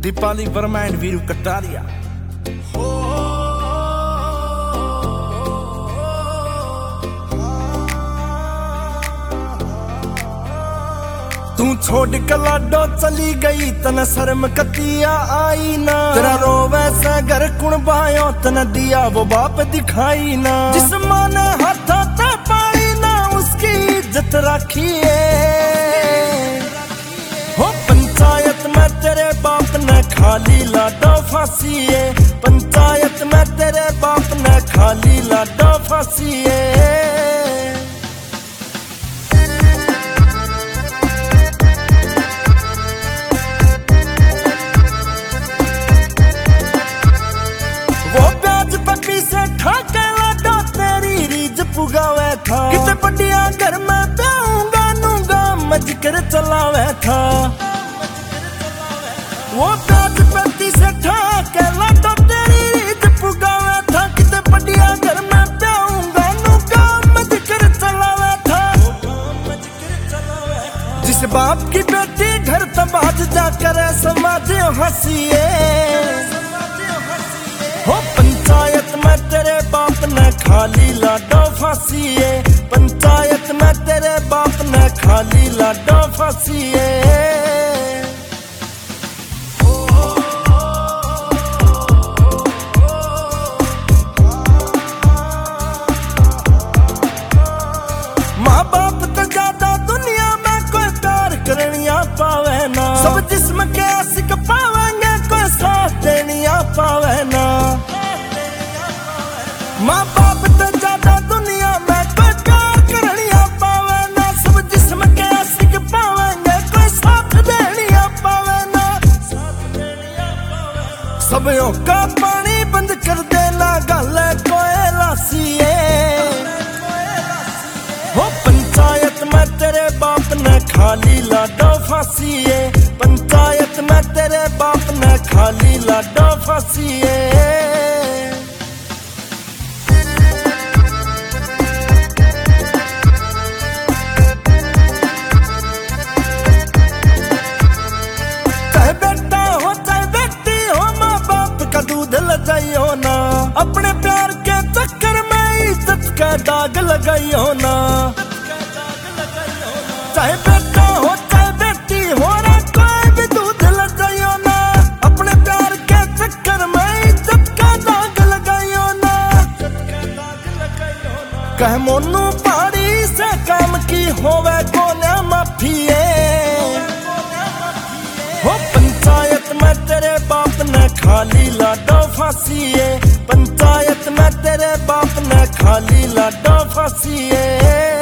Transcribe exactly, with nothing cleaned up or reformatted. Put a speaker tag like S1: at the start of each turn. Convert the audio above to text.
S1: Deepali Verma and Veeru Kataria. तू छोड़ के लाडो चली गई तन शर्म कतिया आई ना, तेरा रोवे से घर कुण बायो तन दिया वो बाप दिखाई ना। जिस माँ ने हाथा ते पाई ना उसकी इज्जत रखिए। हो पंचायत में तेरे बाप ने खाली लाडो फांसीए, पंचायत में तेरे बाप ने खाली लाडो फांसीए। से ठाके लाडो तेरी रीज पुगावे था, किते पटिया घर में प्याऊंगा नूंगा मजकर चलावे था। वो प्याज पत्ती से ठाके लाडो तेरी रीज पुगावे था, किते पटिया घर में प्याऊंगा नूंगा मजकर चलावे था। जिस बाप की बेटी घर तबाज जाकर समाज हंसीए। हो पंचायत में तेरे बाप ने खाली लाडो फांसीए, पंचायत में तेरे बाप ने खाली लाडो फांसीए। माँ बाप तो ज्यादा दुनिया में कोई प्यार करनिया पावे ना, सब जिस्म के आशिक पावेंगे कोई साथ देनिया पावे ना। माँ बाप तो ज्यादा दुनिया में कोई प्यार करनिया पावे ना, सब जिस्म के आशिक पावेंगे कोई साथ देनिया पावे ना। सबों का पानी बंद कर देना गल कोई लासीए। हो पंचायत में तेरे बाप ने खाली लाडो फांसीए, पंचायत में तेरे बाप ने खाली लाडो फांसीए। लगाइयो ना अपने प्यार के चक्कर में इज्जत का दाग लगाइयो ना। चाहे बेटा हो चाहे बेटी हो रे कोई भी दूध लगाइयो ना, अपने प्यार के चक्कर में इज्जत का दाग लगाइयो ना। कह मोनू पहाड़ी से काम की होवे कोने माफिए। हो पंचायत में तेरे बाप ने खाली लाडो फांसीए, पंचायत में तेरे बाप ने खाली लाडो फांसीए।